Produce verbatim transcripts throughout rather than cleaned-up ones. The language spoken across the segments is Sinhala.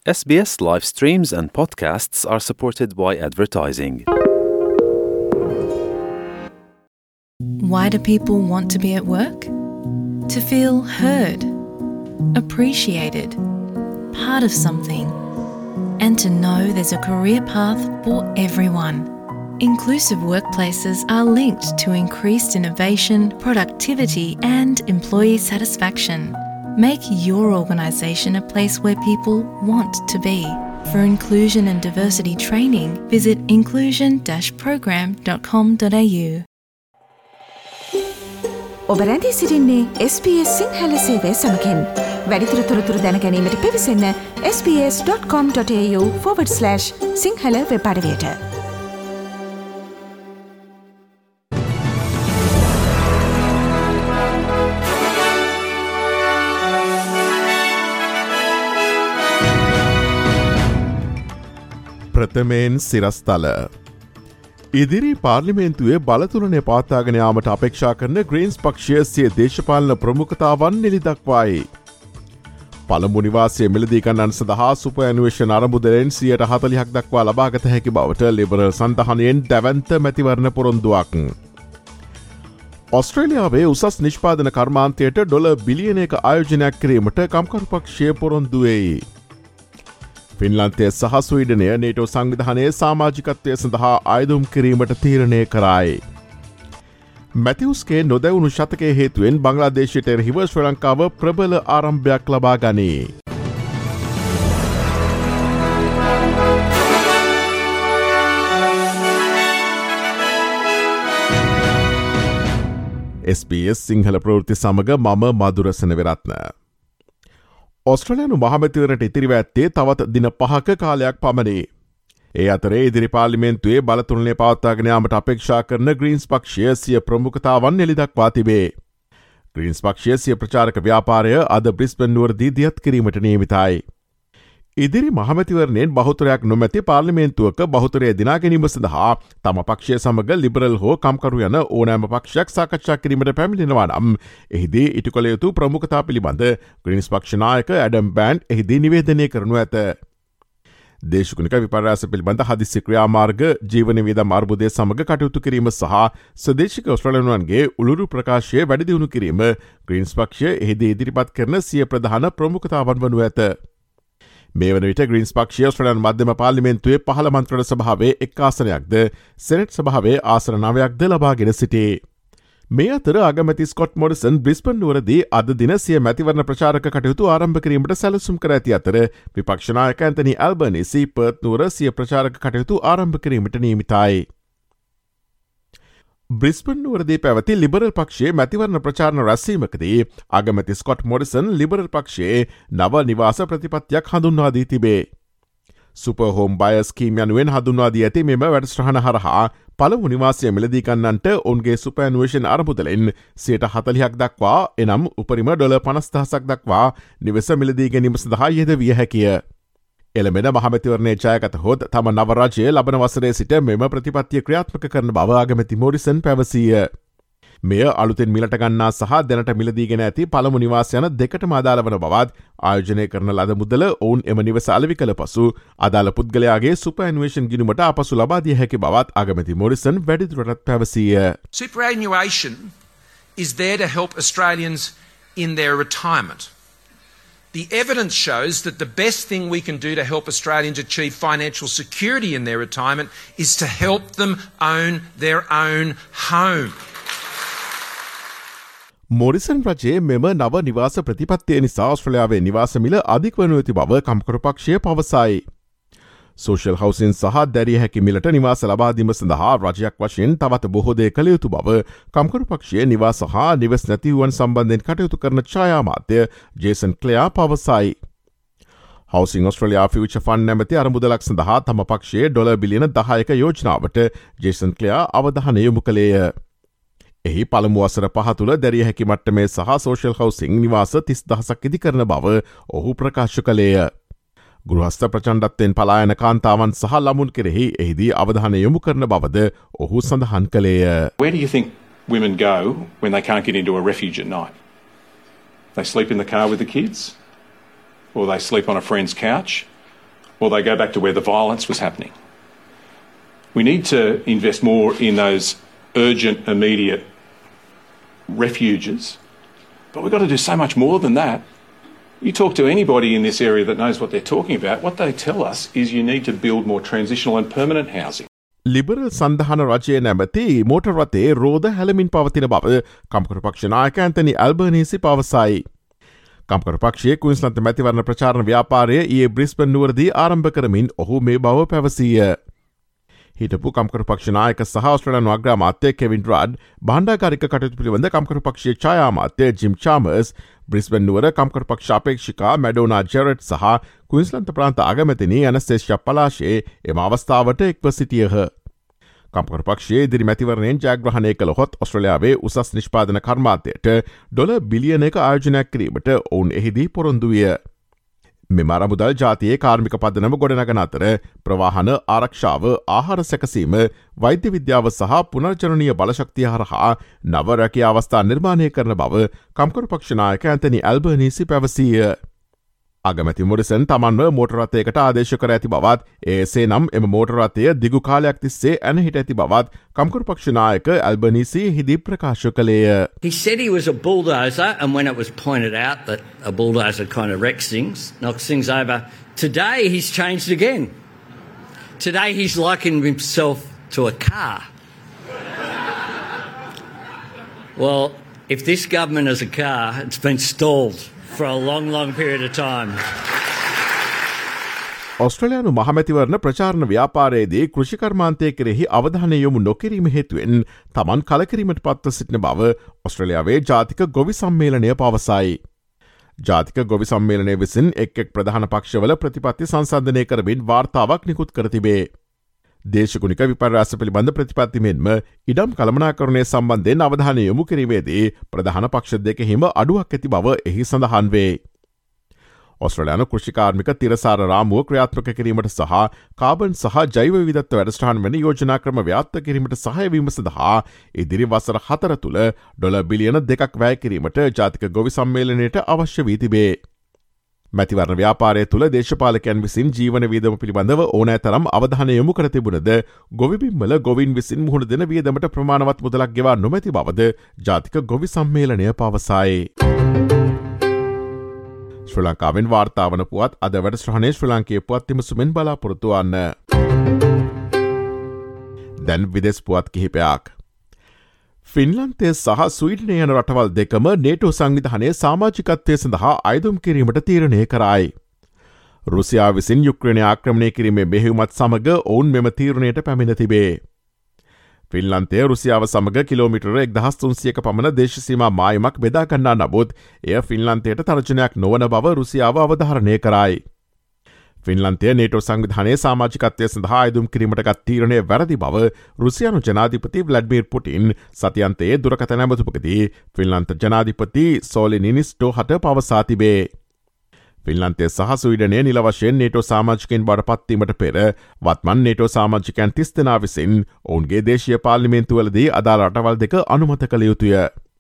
S B S live streams and podcasts are supported by advertising. Why do people want to be at work? To feel heard, appreciated, part of something, and to know there's a career path for everyone. Inclusive workplaces are linked to increased innovation, productivity, and employee satisfaction. Make your organisation a place where people want to be. For inclusion and diversity training, visit inclusion dash program dot com dot a u. ඔබ රැඳී සිටින්නේ S B S සිංහල සේවය සමගින්. වැඩිදුර තොරතුරු දැන ගැනීමට පිවිසන්න s b s dot com dot a u forward slash Sinhala web අඩවියට. ප්‍රථමයෙන් සිරස්තල ඉදිරි පාර්ලිමේන්තුවේ බලතුලනය පවත්වාගෙන යාමට අපේක්ෂා කරන ග්‍රීන්ස් පක්ෂය සිය දේශපාලන ප්‍රමුඛතාවන් එළි දක්වායි. පළමු නිවාසය මිලදී ගන්නන් සඳහා සුපරැන්ුවේෂන් අරමුදලෙන් සියයට හතළිහක් දක්වා ලබාගත හැකි බවට ලිබරල් සන්ධානයෙන් දැවන්ත මැතිවරණ පොරොන්දුවක්. ඔස්ට්‍රේලියාවේ උසස් නිෂ්පාදන කර්මාන්තයට ඩොලර් බිලියනයක ආයෝජනයක් කිරීමට කම්කරු පක්ෂය පොරොන්දු වෙයි. ෆින්ලන්තය සහ ස්වීඩනය නේටෝ සංවිධානයේ සමාජිකත්වය සඳහා ආයුධම් කිරීමට තීරණය කරයි. මැතිවුස්ගේ නොදැවුණු ශතකය හේතුවෙන් බංග්ලාදේශයට එරහිව ශ්‍රී ලංකාව ප්‍රබල ආරම්භයක් ලබා ගනී. S B S සිංහල ප්‍රවෘත්ති සමග මම මදුරසන විරත්න. ඔස්ට්‍රලයානු මහමැතිවරට ඉතිරිව ඇත්තේ තවත් දින පහක කාලයක් පමණි. ඒ අතරේ ඉදිරි පාර්ලිමේන්තුවේ බලතුලනය පවත්වාගෙන යාමට අපේක්ෂා කරන ග්‍රීන්ස් පක්ෂය සිය ප්‍රමුඛතාවන් එළි දක්වා තිබේ. ග්‍රීන්ස් පක්ෂය සිය ප්‍රචාරක ව්‍යාපාරය අද බ්‍රිස්බන් නුවරදී දියත් කිරීමට නියමිතයි. ඉදිරි මහමැතිවරණයෙන් බහුතරයක් නොමැති පාර්ලිමේන්තුවක බහුතරය දිනා ගැනීම සඳහා තම පක්ෂය සමග ලිබරල් හෝ කම්කරු යන ඕනෑම පක්ෂයක් සාකච්ඡා කිරීමට පැමිණෙනවා නම් එහිදී ඉටු කළ යුතු ප්‍රමුඛතා පිළිබඳ ග්‍රීන්ස් පක්ෂනායක ඇඩම් බෑන්ඩ් එහිදී නිවේදනය කරනු ඇත. දේශගුණික විපර්යාස පිළිබඳ හදිසි ක්‍රියාමාර්ග ජීවන වියදම් අර්බුදය සමග කටයුතු කිරීම සහ ස්වදේශික ඔස්ට්‍රේලියානුවන්ගේ උළුරු ප්‍රකාශය වැඩි දියුණු කිරීම ග්‍රීන්ස් පක්ෂය එහිදී ඉදිරිපත් කරන සිය ප්‍රධාන ප්‍රමුඛතාවන් වනු ඇත. මේ වන විට ග්‍රීන්ස් පක්ෂය ඔස්ට්‍රේලියානු මධ්‍යම පාර්ලිමේන්තුවේ පහළ මන්ත්‍රණ සභාවේ එක් ආසනයක්ද සෙනෙට් සභාවේ ආසන නවයක්ද ලබාගෙන සිටේ. මේ අතර අගමැති ස්කොට් මොරිසන් බ්‍රිස්බන් නුවරදී අද දින සිය මැතිවරණ ප්‍රචාරක කටයුතු ආරම්භ කිරීමට සැලසුම් කර ඇති අතර විපක්ෂ නායක ඇන්තනි ඇල්බනීසි පර්ත් නුවර සිය ප්‍රචාරක කටයුතු ආරම්භ කිරීමට නියමිතයි. බ්‍රිස්බන් නුවරදී පැවති ලිබරල් පක්ෂයේ මැතිවරණ ප්‍රචාරණ රැස්වීමකදී අගමැති ස්කොට් මොරිසන් ලිබරල් පක්ෂයේ නව නිවාස ප්‍රතිපත්තියක් හඳුන්වා දී තිබේ. සුපර් හෝම් බයර්ස් ස්කීම් යනුවෙන් හඳුන්වා දී ඇති මෙම වැඩසටහන හරහා පළමු නිවාසය මිලදී ගන්නන්ට ඔවුන්ගේ සුපරැන්ුවේෂන් අරමුදලෙන් සියයට හතළිහක් දක්වා එනම් උපරිම ඩොලර් පනස් දහසක් දක්වා නිවස මිලදී ගැනීම සඳහා යෙදවිය හැකිය. එළමෙන මහමැතිවරණය ජයගත හොත් තම නව රජය ලබන වසරේ සිට මෙම ප්‍රතිපත්තිය ක්‍රියාත්මක කරන බව අගමැති මොරිසන් පැවසීය. මෙය අලුතෙන් මිලට ගන්නා සහ දැනට මිලදීගෙන ඇති පළමු නිවාස යන දෙකටම අදාළ වන බවත් ආයෝජනය කරන ලද මුදල ඔවුන් එම නිවස අලෙවි කළ පසු අදාළ පුද්ගලයාගේ සුපරැන්ුවේෂන් ගිණුමට අපසු ලබා දිය හැකි බවත් අගමැති මොරිසන් වැඩිදුරටත් පැවසීය. Superannuation is there to help Australians in their retirement. The evidence shows that the best thing we can do to help Australians achieve financial security in their retirement is to help them own their own home. Morrison රජයේ මෙම නව නිවාස ප්‍රතිපත්තිය නිසා ඔස්ට්‍රේලියාවේ නිවාස මිල අධික වනු ඇති බව කම්කරු පක්ෂය පවසයි. සෝෂල් හවුසින් සහ දැරිය හැකි මිලට නිවාස ලබාදීම සඳහා රජයක් වශයෙන් තවත් බොහෝ දේ කළ යුතු බව කම්කරු පක්ෂයේ නිවාස හා නිවස් නැතිවුවන් සම්බන්ධයෙන් කටයුතු කරන ඡායාමාත්‍ය ජේසන් ක්ලෙයා පවසයි. හවුසින් ඔස්ට්‍රේලියා ෆියුචර් ෆන්ඩ් නැමැති අරමුදලක් සඳහා තම පක්ෂයේ ඩොලර් බිලියන දහයක යෝජනාවට ජේසන් ක්ලෙයා අවධානය යොමු කළේය. එහි පළමු වසර පහ තුළ දැරිය හැකි මට්ටමේ සහ සෝෂල් හවුසින් නිවාස තිස් දහසක් ඉදි කරන බව ඔහු ප්‍රකාශ කළේය. ගෘහස්ථ ප්‍රචණ්ඩත්වයෙන් පලායන කාන්තාවන් සහ ළමුන් කෙරෙහි එහිදී අවධානය යොමු කරන බවද ඔහු සඳහන් කළේය. Where do you think women go when they can't get into a refuge at night? They sleep in the car with the kids? Or they sleep on a friend's couch? or they go back to where the violence was happening. We need to invest more in those urgent, immediate refuges, but we've got to do so much more than that. You talk to anybody in this area that knows what they're talking about, what they tell us is you need to build more transitional and permanent housing. Liberal සන්ධහන රජය නැමති මෝටර් රථයේ රෝද හැලමින් පවතින බව කම්කරු පක්ෂ නායක ඇන්තනි ඇල්බනීසි පවසයි. කම්කරු පක්ෂයේ ක්වීන්ස්ලන්ත මැතිවරණ ප්‍රචාරණ ව්‍යාපාරය ඊයේ බ්‍රිස්බන් නුවරදී ආරම්භ කරමින් ඔහු මේ බව පැවසීය. හිටපු කම්කරු පක්ෂ නායක සහ ඔස්ට්‍රේලියානු අග්‍රාමාත්‍ය කෙවින් රඩ් බණ්ඩාගාරික කටයුතු පිළිබඳ කම්කරු පක්ෂයේ ඡායාමාත්‍ය ජිම් චාමර්ස් බ්‍රිස්බන් නුවර කම්කරු පක්ෂ අපේක්ෂිකා මැඩෝනා ජෙරට් සහ ක්වීන්ස්ලන්ත ප්‍රාන්ත අගමැතිනි ඇනස්තේෂියා පලාෂේ එම අවස්ථාවට එක්ව සිටියහ. කම්කරු පක්ෂයේ ඉදිරි මැතිවරණයෙන් ජයග්‍රහණය කළහොත් ඔස්ට්‍රේලියාවේ උසස් නිෂ්පාදන කර්මාන්තයට ඩොලර් බිලියන එක ආයෝජනයක් කිරීමට ඔවුන් එහිදී පොරොන්දු විය. මෙම අරමුදල් ජාතියේ කාර්මික පදනම ගොඩනගන අතර ප්‍රවාහන ආරක්ෂාව ආහාර සැකසීම වෛද්‍ය විද්‍යාව සහ පුනර්ජනනීය බලශක්තිය හරහා නව රැකියා අවස්ථා නිර්මාණය කරන බව කම්කරු පක්ෂ නායක ඇන්තනි ඇල්බනීසි පැවසීය. අගමැති මොරිසන් තමන්ව මෝටර් රථයකට ආදේශ කර ඇති බවත් එසේ නම් එම මෝටර් රථය දිගු කාලයක් තිස්සේ ඇනහිට ඇති බවත් කම්කරු පක්ෂ නායක ඇල්බනීසි හිදී ප්‍රකාශ කළේය. He said he was a bulldozer, and when it was pointed out that a bulldozer kind of wrecks things, knocks things over, today he's changed again. Today he's likened himself to a car. Well, if this government is a car, it's been stalled for a long, long period of time. ඔස්ට්‍රේලියානු මහමැතිවරණ ප්‍රචාරණ ව්‍යාපාරයේදී කෘෂිකර්මාන්තය කෙරෙහි අවධානය යොමු නොකිරීම හේතුවෙන් තමන් කලකිරීමට පත්ව සිටින බව ඔස්ට්‍රේලියාවේ ජාතික ගොවි සම්මේලනය පවසයි. ජාතික ගොවි සම්මේලනය විසින් එක් එක් ප්‍රධාන පක්ෂවල ප්‍රතිපත්ති සංසන්ධනය කරමින් වාර්තාවක් නිකුත් කර තිබේ. දේශගුණික විපර්යාස පිළිබඳ ප්‍රතිපත්ති මෙන්ම ඉඩම් කළමනාකරණය සම්බන්ධයෙන් අවධානය යොමු කිරීමේදී ප්‍රධාන පක්ෂ දෙකෙහිම අඩුවක් ඇති බව එහි සඳහන් වේ. ඔස්ට්‍රේලියානු කෘෂිකාර්මික තිරසාර රාමුව ක්‍රියාත්මක කිරීමට සහ කාබන් සහ ජෛව විවිධත්ව වැඩසටහන් වැනි යෝජනා ක්‍රම ව්‍යාප්ත කිරීමට සහයවීම සඳහා ඉදිරි වසර හතර තුළ ඩොලර් බිලියන දෙකක් වැය කිරීමට ජාතික ගොවි සම්මේලනයට අවශ්‍ය වී තිබේ. මැතිවරණ ව්‍යාපාරය තුළ දේශපාලකයන් විසින් ජීවන වියදම පිළිබඳව ඕනෑ තරම් අවධානය යොමු කර තිබුණද ගොවිබිම්වල ගොවින් විසින් මුහුණ දෙන වියදමට ප්‍රමාණවත් මුදලක් ගෙවා නොමැති බවද ජාතික ගොවි සම්මේලනය පවසයි. ශ්‍රී ලංකාවෙන් වාර්තාවන පුවත් අද වැඩසටහනේ ශ්‍රී ලාංකේය පුවත් විමසුමෙන් බලාපොරොත්තු වන්න. දැන් විදෙස් පුවත් කිහිපයක්. ෆින්ලන්තය සහ ස්වීඩනය යන රටවල් දෙකම නේටෝ සංවිධානයේ සමාජිකත්වය සඳහා අයදුම් කිරීමට තීරණය කරයි. රුසියා විසින් යුක්‍රේනය ආක්‍රමණය කිරීමේ මෙහෙයුමත් සමග ඔවුන් මෙම තීරණයට පැමිණ තිබේ. ෆින්ලන්තය රුසියාව සමග කිලෝමිටර එක්දහස් තුන්සියක පමණ දේශසීමා මායමක් බෙදාගන්නා නමුත් එය ෆින්ලන්තයට තර්ජනයක් නොවන බව රුසියාව අවධාරණය කරයි. ෆින්ලන්තය නේටෝ සංවිධානයේ සමාජිකත්වය සඳහා අයදුම් කිරීමට ගත් තීරණය වැරදි බව රුසියානු ජනාධිපති ව්ලැඩ්මීර් පුටින් සතියන්තයේ දුරකථන ඇමතුමකදී ෆින්ලන්ත ජනාධිපති සෝලි නිනිස්ටෝ හට පවසා තිබේ. ෆින්ලන්තය සහ ස්වීඩනය නිල වශයෙන් නේටෝ සාමාජිකයන් බවට පත්වීමට පෙර වත්මන් නේටෝ සාමාජිකයන් තිස් දෙනා විසින් ඔවුන්ගේ දේශීය පාර්ලිමේන්තුවලදී අදාළ රටවල් දෙක අනුමත කළ යුතුය.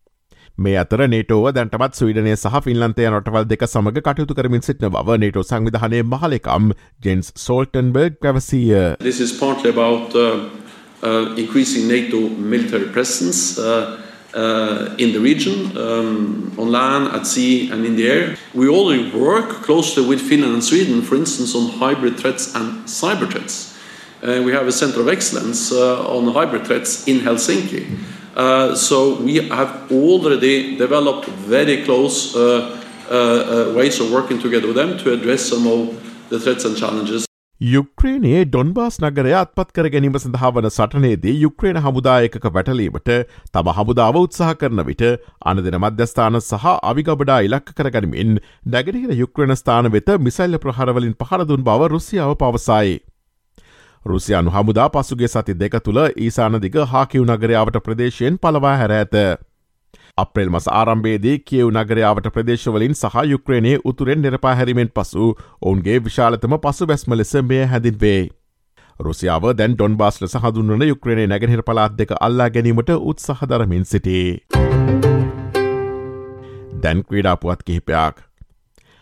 මේ අතර නේටෝව දැන්ටමත් ස්වීඩනය සහ ෆින්ලන්තය රටවල් දෙක සමග කටයුතු කරමින් සිටින බව නේටෝ සංවිධානයේ මහලෙකම් ජෙන්ස් සෝල්ටන්බර්ග් පැවසීය. This is partly about uh, uh, increasing NATO military presence uh, uh, in the region, um, on land, at sea and in the air. We already work closely with Finland and Sweden, for instance, on hybrid threats and cyber threats. Uh, we have a center of excellence uh, on hybrid threats in Helsinki. Uh, so we have already developed very close uh, uh, uh, ways of working together with them to address some of the threats and challenges. යුක්‍රේනයේ ඩොන්බාස් නගරය අත්පත් කර ගැනීම සඳහා වන සටනේදී යුක්‍රේන හමුදායකක වැටලීමට තම හමුදාව උත්සාහ කරන විට අනදෙන මධ්‍යස්ථාන සහ අවිගබඩා ඉලක්ක කරගනිමින් නැගෙනහිර යුක්‍රේන ස්ථාන වෙත මිසයිල් ප්‍රහාරවලින් පහර දුන් බව රුසියාව පවසයි. රුසියානු හමුදා පසුගේ සති දෙක තුළ ඊසාන දිග හාකිව් නගරයාවට ප්‍රදේශයෙන් පලවා හැර ඇත. අප්‍රේල් මස ආරම්භයේදී කියව් නගරයාවට ප්‍රදේශවලින් සහ යුක්‍රේනයේ උතුරෙන් නිරපා හැරීමෙන් පසු ඔවුන්ගේ විශාලතම පසුබැස්ම ලෙස මෙය හැඳින්වේ. රුසියාව දැන් ඩොන්බාස් ලෙස හඳුන්වන යුක්‍රේනයේ නැගෙනහිර පළාත් දෙක අල්ලා ගැනීමට උත්සාහ දරමින් සිටී. දැන් ක්‍රීඩා පුවත් කිහිපයක්.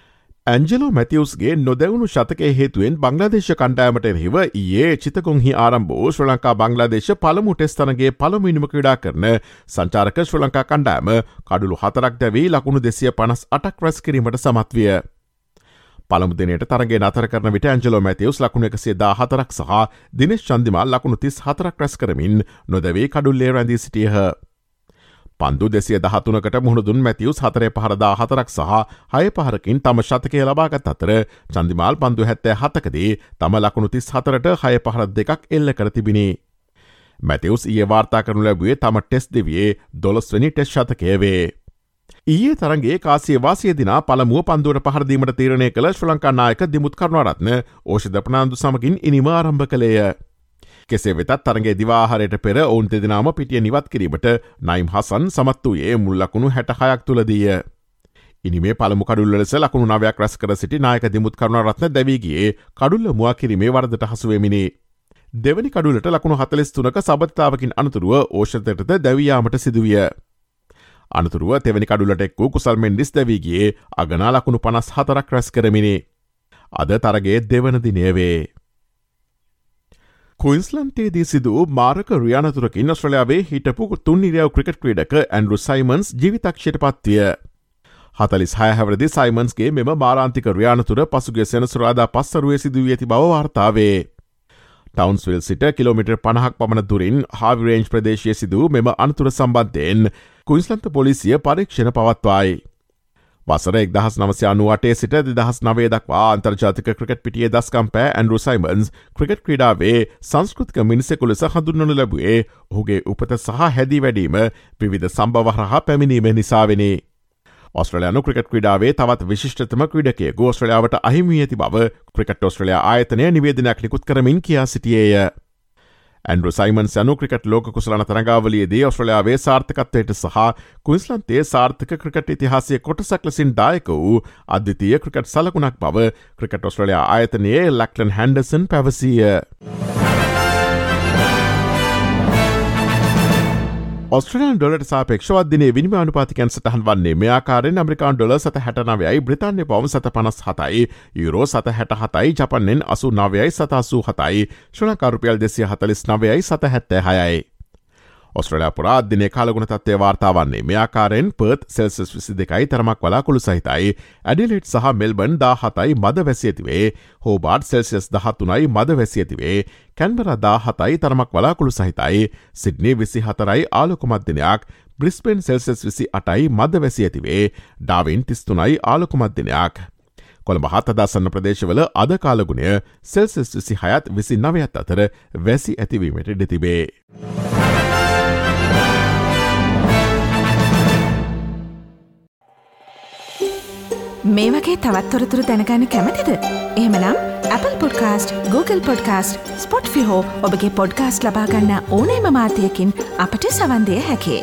ඇන්ජලෝ මැතිවස්ගේ නොදැවුණු ශතකය හේතුවෙන් බංග්ලාදේශ කණ්ඩායමට එරෙහිව ඊයේ චිතකොන්හි ආරම්භ ශ්‍රී ලංකා බංග්ලාදේශ පළමු ටෙස්ට් තරගයේ පළමුවෙනිම ක්‍රීඩා කරන සංචාරක ශ්‍රී ලංකා කණ්ඩායම කඩුළු හතරක් දැවී ලකුණු දෙසිය පනස් අටක් රැස් කිරීමට සමත් විය. පළමු දිනයට තරගය නතර කරන විට ඇන්ජලෝ මැතිවස් ලකුණු එකසිය දාහතරක් සහ දිනේෂ් චන්දිමාල් ලකුණු තිස් හතරක් රැස් කරමින් නොදැවී කඩුල්ලේ රැඳී සිටියහ. පන්දු දෙසිය දහතුනකට මුහුණදුන් මැතිවස් හතරේ පහරදා හතරක් සහ හය පහරකින් තම ශතකය ලබාගත් අතර චන්දිමාල් පන්දු හැත්තෑ හතකදී තම ලකුණු තිස් හතරට හය පහර දෙකක් එල්ල කර තිබිණි. මැතිවස් ඊයේ වාර්තා කරනු ලැබුවේ තම ටෙස් දෙවියේ දොළොස්වැනි ටෙස් ශතකය වේ. ඊයේ තරගේ කාසිය වාසිය දිනා පළමුුව පන්දුවට පහරදීමට තීරණය කළ ශ්‍රී ලංකා නායක දිමුත් කරුණාරත්න ඕෂධ ප්‍රනාන්දු සමගින් ඉනිම ආරම්භ කළේය. කෙසේ වෙතත් තරගේ දිවාහරයට පෙර ඔවුන් දෙදෙනාම පිටිය නිවත් කිරීමට නයිම් හසන් සමත් වූයේ මුල් ලකුණු හැටහයක් තුළදීය. ඉනිමේ පළමු කඩුල්ල ලෙස ලකුණු නවයක් රැස් කර සිටි නායක දිමුත් කරුණාරත්න දැවී ගියේ කඩුල්ල මුවා කිරීමේ වරදට හසුවෙමිනි. දෙවනි කඩුලට ලකුණු හතලිස් තුනක සබත්තාවකින් අනතුරුව ඕෂධයටද දැවියාමට සිදුවිය. අනතුරුව තෙවැනි කඩුලට එක් වූ කුසල් මෙන්ඩිස් දැවී ගියේ අගනා ලකුණු පනස් හතරක් රැස් කරමිනි. අද තරගේ දෙවන දිනය වේ. කුයින්ස්ලන්තේදී සිදු මාරක රියානතුරකින් ඔස්ට්‍රේලියාවේ හිටපු තුන්නිරියව් ක්‍රිකට් ක්‍රීඩක ඇන්ඩ්‍රු සයිමන්ස් ජීවිතක්ෂයට පත්විය. හතලිස් හය හැවරදි සයිමන්ස්ගේ මෙම මාරාන්තික රියානතුර පසුගේ සෙනසුරාදා පස්සරුවේ සිදුවී ඇති බව වාර්තාවේ. ටවන්ස්විල් සිට කිලෝමිටර් පණහක් පමණ දුරින් හාවිරේන්ජ් ප්‍රදේශය සිදු මෙම අනතුර සම්බන්ධයෙන් කුයින්ස්ලන්ත පොලිසිය පරීක්ෂණ පවත්වායි. වසර එක්දහස් නවසය අනුවටේ සිට දෙදහස් නවය දක්වා අන්තර්ජාතික ක්‍රිකට් පිටියේ දස්කම් පෑ ඇන්ඩ්‍රු සයිමන්ස් ක්‍රිකට් ක්‍රීඩාවේ සංස්කෘතික මිනිසෙකු ලෙස හඳුන්වනු ලැබුවේ ඔහුගේ උපත සහ හැදී වැඩීම විවිධ සම්භව හරහා පැමිණීම නිසාවෙනි. ඔස්ට්‍රේලියානු ක්‍රිකට් ක්‍රීඩාවේ තවත් විශිෂ්ටතම ක්‍රීඩකයෙකු ඔස්ට්‍රේලියාවට අහිමි වී ඇති බව ක්‍රිකට් ඔස්ට්‍රේලියා ආයතනය නිවේදනයක් නිකුත් කරමින් කියා සිටියේය. ඇන්ඩ්‍රු සයිමන්ස් යනු ක්‍රිකට් ලෝක කුසලන තරඟාවලියේදී ඔස්ට්‍රේලියාවේ සාර්ථකත්වයට සහ කුයින්ස්ලන්තයේ සාර්ථක ක්‍රිකට් ඉතිහාසයේ කොටසක් ලෙසින් දායක වූ අද්විතීය ක්‍රිකට් සලකුණක් බව ක්‍රිකට් ඔස්ට්‍රේලියා ආයතනයේ ලැක්ලන් හැන්ඩර්සන් පැවසීය. ඔස්ට්‍රේලියානු ඩොලරට සාපේක්ෂව දිනේ විනිමය අනුපාතිකයන් සටහන් වන්නේ මේ ආකාරයෙන් ඇමරිකානු ඩොලර් සත හැට නවයයි, බ්‍රිතාන්‍ය පවුම් සත පනස් හතයි, යුරෝ සත හැට හතයි, ජපන්නෙන් අසූ නවයයි සත අසූ හතයි, ශ්‍රී ලංකා රුපියල් දෙසිය හතලිස් නවයයි සත හැත්තෑ හයයි. ඔස්ට්‍රේලියා පුරා දිනේ කාලගුණ තත්ත්වය වාර්තා වන්නේ මේ ආකාරයෙන් පර්ත් සෙල්සියස් විසි දෙකයි තරමක් වලාකුළු සහිතයි, ඇඩිලේඩ් සහ මෙල්බර්න් දාහතයි මද වැසි ඇතිවේ, හෝබාර්ට් සෙල්සියස් දහතුනයි මද වැසි ඇතිවේ, කැන්බරා දාහතයි තරමක් වලාකුළු සහිතයි, සිඩ්නි විසි හතරයි ආලෝකමත් දිනයක්, බ්‍රිස්බේන් සෙල්සියස් විසි අටයි මද වැසි ඇතිවේ, ඩාවින් තිස්තුනයි ආලෝකමත් දිනයක්. කොළඹ හත් අදාසන්න ප්‍රදේශවල අද කාලගුණය සෙල්සියස් විසි හයත් විසි නවයත් අතර වැසි ඇතිවීමට ඉඩ තිබේ. මේ වගේ තවත් තොරතුරු දැනගන්න කැමතිද? එහෙමනම් Apple Podcast, Google Podcast, Spotify හෝ ඔබගේ පොඩ්කාස්ට් ලබා ගන්න ඕනෑම මාධ්‍යයකින් අපට සවන් දිය හැකියි.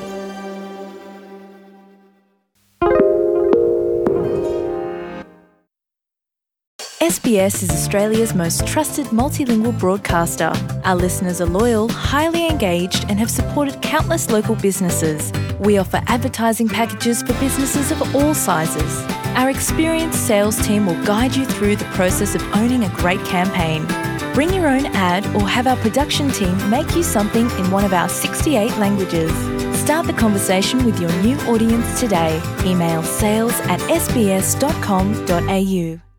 S B S is Australia's most trusted multilingual broadcaster. Our listeners are loyal, highly engaged, and have supported countless local businesses. We offer advertising packages for businesses of all sizes. Our experienced sales team will guide you through the process of owning a great campaign. Bring your own ad or have our production team make you something in one of our sixty-eight languages. Start the conversation with your new audience today. Email sales at s b s dot com dot a u.